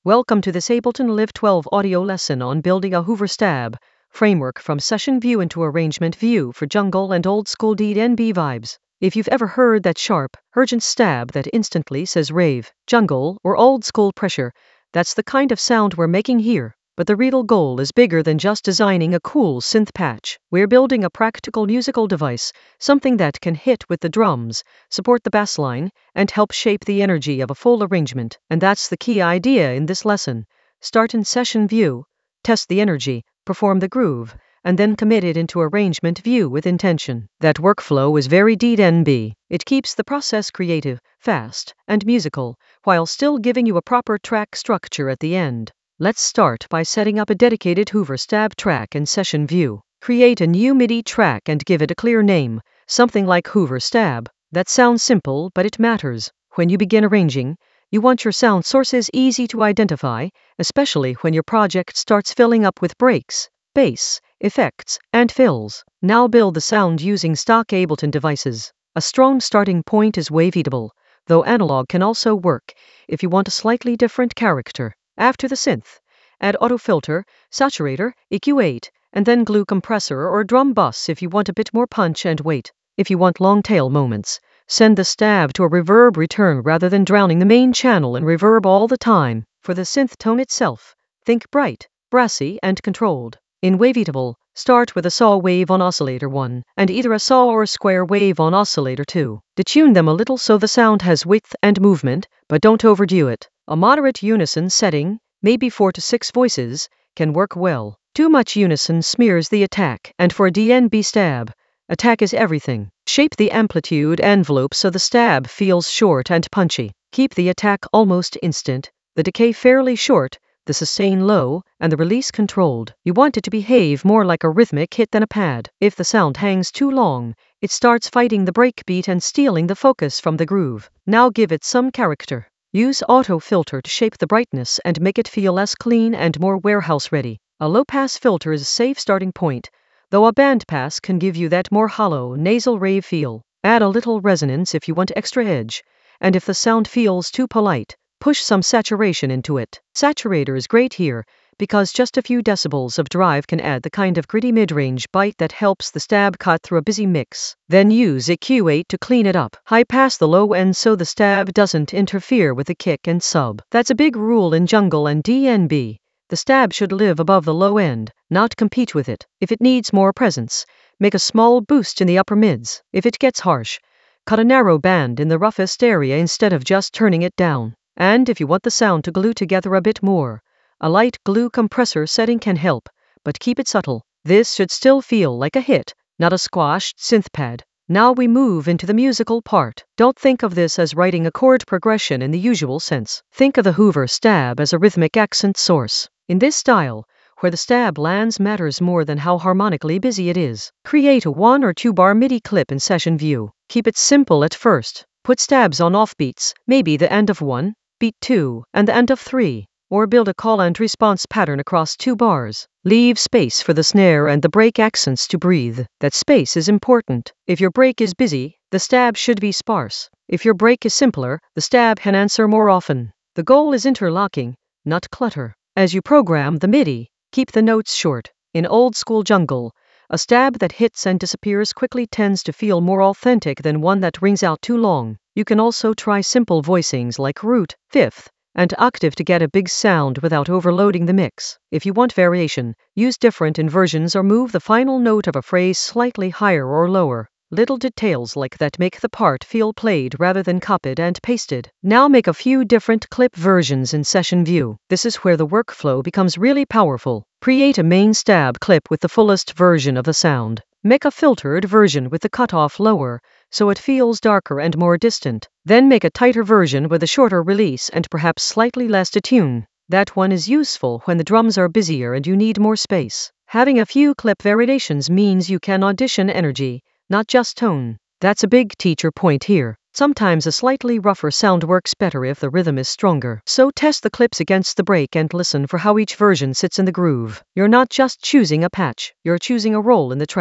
Welcome to this Ableton Live 12 audio lesson on building a Hoover stab framework from session view into arrangement view for jungle and old school D&B vibes. If you've ever heard that sharp, urgent stab that instantly says rave, jungle, or old school pressure, that's the kind of sound we're making here. But the real goal is bigger than just designing a cool synth patch. We're building a practical musical device, something that can hit with the drums, support the bass line, and help shape the energy of a full arrangement. And that's the key idea in this lesson. Start in session view, test the energy, perform the groove, and then commit it into arrangement view with intention. That workflow is very D&B. It keeps the process creative, fast, and musical, while still giving you a proper track structure at the end. Let's start by setting up a dedicated Hoover stab track in session view. Create a new MIDI track and give it a clear name, something like Hoover stab. That sounds simple, but it matters. When you begin arranging, you want your sound sources easy to identify, especially when your project starts filling up with breaks, bass, effects, and fills. Now build the sound using stock Ableton devices. A strong starting point is Wavetable, though analog can also work if you want a slightly different character. After the synth, add auto filter, saturator, EQ8, and then glue compressor or drum bus if you want a bit more punch and weight. If you want long tail moments, send the stab to a reverb return rather than drowning the main channel in reverb all the time. For the synth tone itself, think bright, brassy, and controlled. In Wavetable, start with a saw wave on oscillator 1, and either a saw or a square wave on oscillator 2. Detune them a little so the sound has width and movement, but don't overdo it. A moderate unison setting, maybe 4 to 6 voices, can work well. Too much unison smears the attack, and for a D&B stab, attack is everything. Shape the amplitude envelope so the stab feels short and punchy. Keep the attack almost instant, the decay fairly short, the sustain low, and the release controlled. You want it to behave more like a rhythmic hit than a pad. If the sound hangs too long, it starts fighting the breakbeat and stealing the focus from the groove. Now give it some character. Use auto filter to shape the brightness and make it feel less clean and more warehouse ready. A low-pass filter is a safe starting point, though a bandpass can give you that more hollow, nasal rave feel. Add a little resonance if you want extra edge, and if the sound feels too polite, push some saturation into it. Saturator is great here, because just a few decibels of drive can add the kind of gritty mid-range bite that helps the stab cut through a busy mix. Then use EQ8 to clean it up. High pass the low end so the stab doesn't interfere with the kick and sub. That's a big rule in jungle and D&B. The stab should live above the low end, not compete with it. If it needs more presence, make a small boost in the upper mids. If it gets harsh, cut a narrow band in the roughest area instead of just turning it down. And if you want the sound to glue together a bit more, a light glue compressor setting can help, but keep it subtle. This should still feel like a hit, not a squashed synth pad. Now we move into the musical part. Don't think of this as writing a chord progression in the usual sense. Think of the Hoover stab as a rhythmic accent source. In this style, where the stab lands matters more than how harmonically busy it is. Create a 1 or 2 bar MIDI clip in session view. Keep it simple at first. Put stabs on offbeats, maybe the end of 1, beat 2, and the end of 3. Or build a call and response pattern across 2 bars. Leave space for the snare and the break accents to breathe. That space is important. If your break is busy, the stab should be sparse. If your break is simpler, the stab can answer more often. The goal is interlocking, not clutter. As you program the MIDI, keep the notes short. In old school jungle, a stab that hits and disappears quickly tends to feel more authentic than one that rings out too long. You can also try simple voicings like root, fifth, and octave to get a big sound without overloading the mix. If you want variation, use different inversions or move the final note of a phrase slightly higher or lower. Little details like that make the part feel played rather than copied and pasted. Now make a few different clip versions in session view. This is where the workflow becomes really powerful. Create a main stab clip with the fullest version of the sound. Make a filtered version with the cutoff lower, so it feels darker and more distant. Then make a tighter version with a shorter release and perhaps slightly less detune. That one is useful when the drums are busier and you need more space. Having a few clip variations means you can audition energy, not just tone. That's a big teacher point here. Sometimes a slightly rougher sound works better if the rhythm is stronger. So test the clips against the break and listen for how each version sits in the groove. You're not just choosing a patch, you're choosing a role in the track.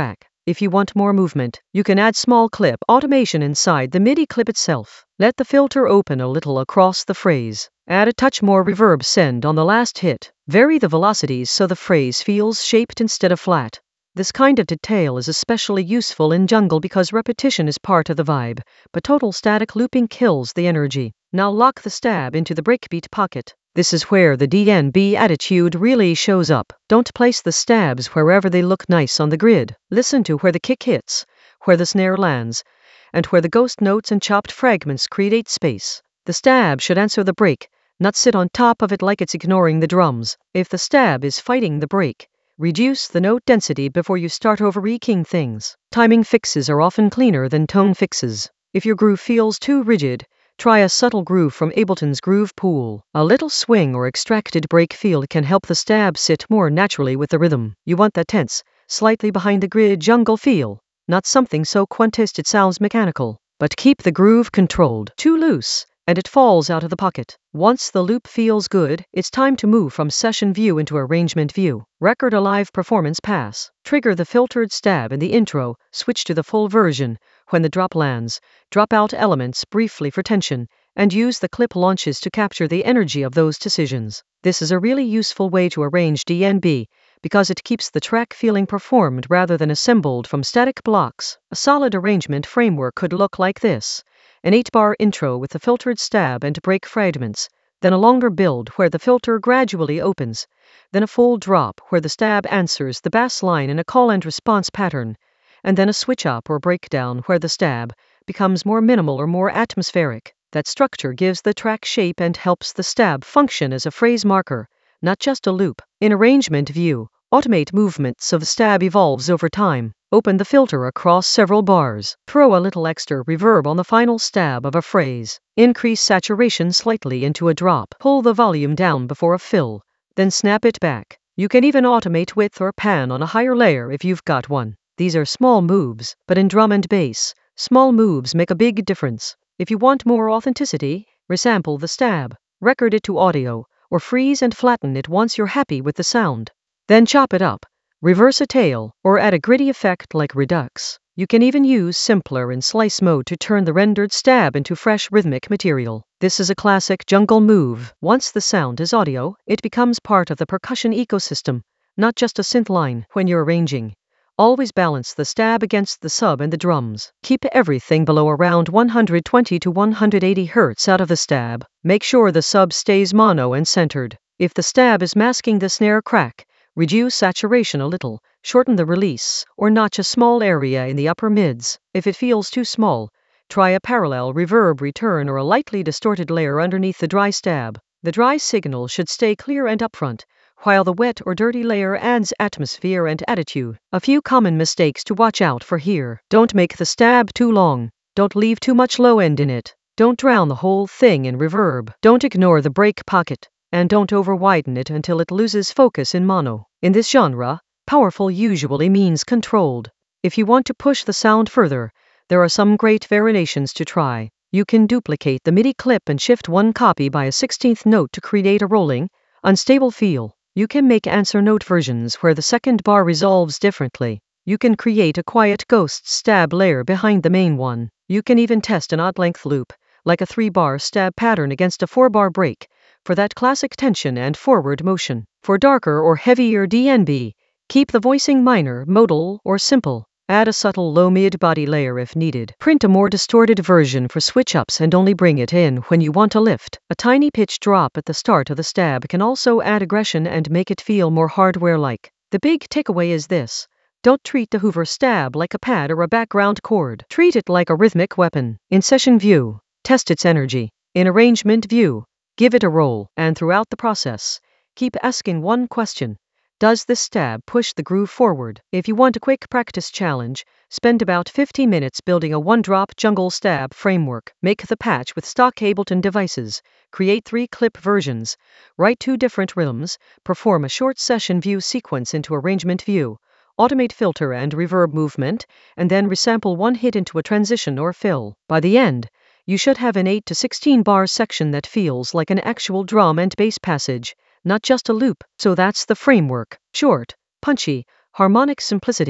If you want more movement, you can add small clip automation inside the MIDI clip itself. Let the filter open a little across the phrase. Add a touch more reverb send on the last hit. Vary the velocities so the phrase feels shaped instead of flat. This kind of detail is especially useful in jungle because repetition is part of the vibe, but total static looping kills the energy. Now lock the stab into the breakbeat pocket. This is where the DNB attitude really shows up. Don't place the stabs wherever they look nice on the grid. Listen to where the kick hits, where the snare lands, and where the ghost notes and chopped fragments create space. The stab should answer the break, not sit on top of it like it's ignoring the drums. If the stab is fighting the break, reduce the note density before you start over-eking things. Timing fixes are often cleaner than tone fixes. If your groove feels too rigid, try a subtle groove from Ableton's Groove Pool. A little swing or extracted break feel can help the stab sit more naturally with the rhythm. You want that tense, slightly behind the grid jungle feel, not something so quantized it sounds mechanical. But keep the groove controlled. Too loose, and it falls out of the pocket. Once the loop feels good, it's time to move from session view into arrangement view. Record a live performance pass. Trigger the filtered stab in the intro, switch to the full version. When the drop lands, drop out elements briefly for tension, and use the clip launches to capture the energy of those decisions. This is a really useful way to arrange DNB, because it keeps the track feeling performed rather than assembled from static blocks. A solid arrangement framework could look like this. An 8-bar intro with the filtered stab and break fragments, then a longer build where the filter gradually opens, then a full drop where the stab answers the bass line in a call and response pattern, and then a switch up or breakdown where the stab becomes more minimal or more atmospheric. That structure gives the track shape and helps the stab function as a phrase marker, not just a loop. In arrangement view, automate movement so the stab evolves over time. Open the filter across several bars. Throw a little extra reverb on the final stab of a phrase. Increase saturation slightly into a drop. Pull the volume down before a fill, then snap it back. You can even automate width or pan on a higher layer if you've got one. These are small moves, but in drum and bass, small moves make a big difference. If you want more authenticity, resample the stab, record it to audio, or freeze and flatten it once you're happy with the sound. Then chop it up, reverse a tail, or add a gritty effect like Redux. You can even use simpler in slice mode to turn the rendered stab into fresh rhythmic material. This is a classic jungle move. Once the sound is audio, it becomes part of the percussion ecosystem, not just a synth line. When you're arranging, always balance the stab against the sub and the drums. Keep everything below around 120 to 180 Hz out of the stab. Make sure the sub stays mono and centered. If the stab is masking the snare crack, reduce saturation a little, shorten the release, or notch a small area in the upper mids. If it feels too small, try a parallel reverb return or a lightly distorted layer underneath the dry stab. The dry signal should stay clear and upfront, while the wet or dirty layer adds atmosphere and attitude. A few common mistakes to watch out for here. Don't make the stab too long. Don't leave too much low end in it. Don't drown the whole thing in reverb. Don't ignore the break pocket. And don't over-widen it until it loses focus in mono. In this genre, powerful usually means controlled. If you want to push the sound further, there are some great variations to try. You can duplicate the MIDI clip and shift one copy by a 16th note to create a rolling, unstable feel. You can make answer note versions where the second bar resolves differently. You can create a quiet ghost stab layer behind the main one. You can even test an odd length loop, like a 3-bar stab pattern against a 4-bar break, for that classic tension and forward motion. For darker or heavier DNB, keep the voicing minor, modal, or simple. Add a subtle low mid-body layer if needed. Print a more distorted version for switch-ups and only bring it in when you want a lift. A tiny pitch drop at the start of the stab can also add aggression and make it feel more hardware-like. The big takeaway is this. Don't treat the Hoover stab like a pad or a background chord. Treat it like a rhythmic weapon. In session view, test its energy. In arrangement view, give it a roll, and throughout the process, keep asking one question. Does this stab push the groove forward? If you want a quick practice challenge, spend about 50 minutes building a one-drop jungle stab framework. Make the patch with stock Ableton devices. Create 3 clip versions. Write 2 different rhythms. Perform a short session view sequence into arrangement view. Automate filter and reverb movement, and then resample one hit into a transition or fill. By the end, you should have an 8 to 16 bar section that feels like an actual drum and bass passage, not just a loop. So that's the framework. Short, punchy, harmonic simplicity,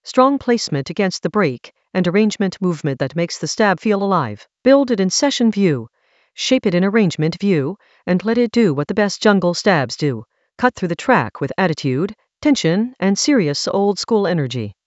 strong placement against the break, and arrangement movement that makes the stab feel alive. Build it in session view, shape it in arrangement view, and let it do what the best jungle stabs do. Cut through the track with attitude, tension, and serious old school energy.